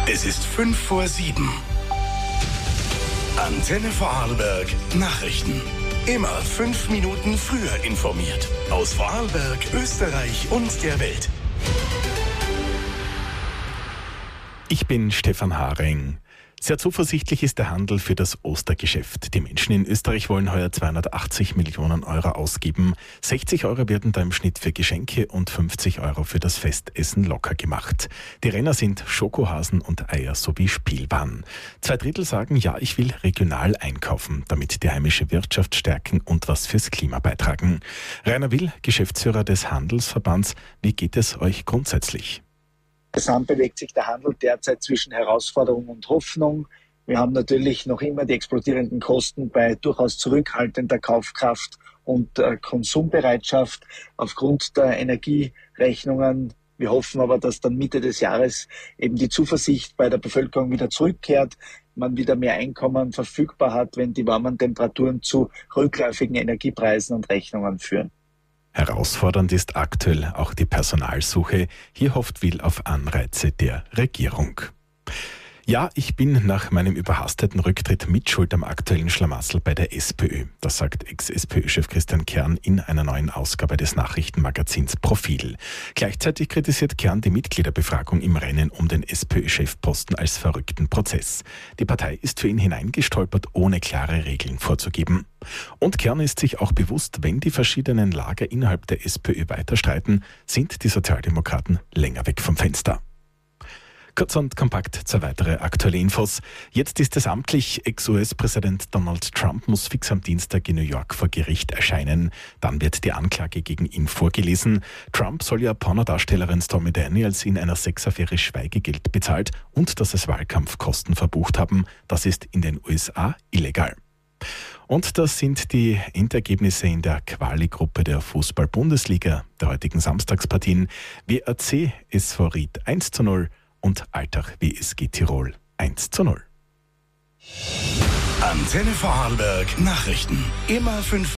Es ist 6:55. Antenne Vorarlberg Nachrichten. Immer 5 Minuten früher informiert. Aus Vorarlberg, Österreich und der Welt. Ich bin Stefan Haring. Sehr zuversichtlich ist der Handel für das Ostergeschäft. Die Menschen in Österreich wollen heuer 280 Millionen Euro ausgeben. 60 Euro werden da im Schnitt für Geschenke und 50 Euro für das Festessen locker gemacht. Die Renner sind Schokohasen und Eier sowie Spielwaren. 2/3 sagen, ja, ich will regional einkaufen, damit die heimische Wirtschaft stärken und was fürs Klima beitragen. Rainer Will, Geschäftsführer des Handelsverbands, wie geht es euch grundsätzlich? Gesamt bewegt sich der Handel derzeit zwischen Herausforderung und Hoffnung. Wir haben natürlich noch immer die explodierenden Kosten bei durchaus zurückhaltender Kaufkraft und Konsumbereitschaft aufgrund der Energierechnungen. Wir hoffen aber, dass dann Mitte des Jahres eben die Zuversicht bei der Bevölkerung wieder zurückkehrt, man wieder mehr Einkommen verfügbar hat, wenn die warmen Temperaturen zu rückläufigen Energiepreisen und Rechnungen führen. Herausfordernd ist aktuell auch die Personalsuche. Hier hofft Will auf Anreize der Regierung. Ja, ich bin nach meinem überhasteten Rücktritt mitschuld am aktuellen Schlamassel bei der SPÖ. Das sagt Ex-SPÖ-Chef Christian Kern in einer neuen Ausgabe des Nachrichtenmagazins Profil. Gleichzeitig kritisiert Kern die Mitgliederbefragung im Rennen um den SPÖ-Chefposten als verrückten Prozess. Die Partei ist für ihn hineingestolpert, ohne klare Regeln vorzugeben. Und Kern ist sich auch bewusst, wenn die verschiedenen Lager innerhalb der SPÖ weiter streiten, sind die Sozialdemokraten länger weg vom Fenster. Kurz und kompakt 2 weitere aktuelle Infos. Jetzt ist es amtlich, Ex-US-Präsident Donald Trump muss fix am Dienstag in New York vor Gericht erscheinen. Dann wird die Anklage gegen ihn vorgelesen. Trump soll ja Pornodarstellerin Stormy Daniels in einer Sexaffäre Schweigegeld bezahlt und das als Wahlkampfkosten verbucht haben. Das ist in den USA illegal. Und das sind die Endergebnisse in der Quali-Gruppe der Fußball-Bundesliga der heutigen Samstagspartien. WRC SV Ried 1:0 und Altach WSG Tirol 1:0. Antenne Vorarlberg Nachrichten. Immer 5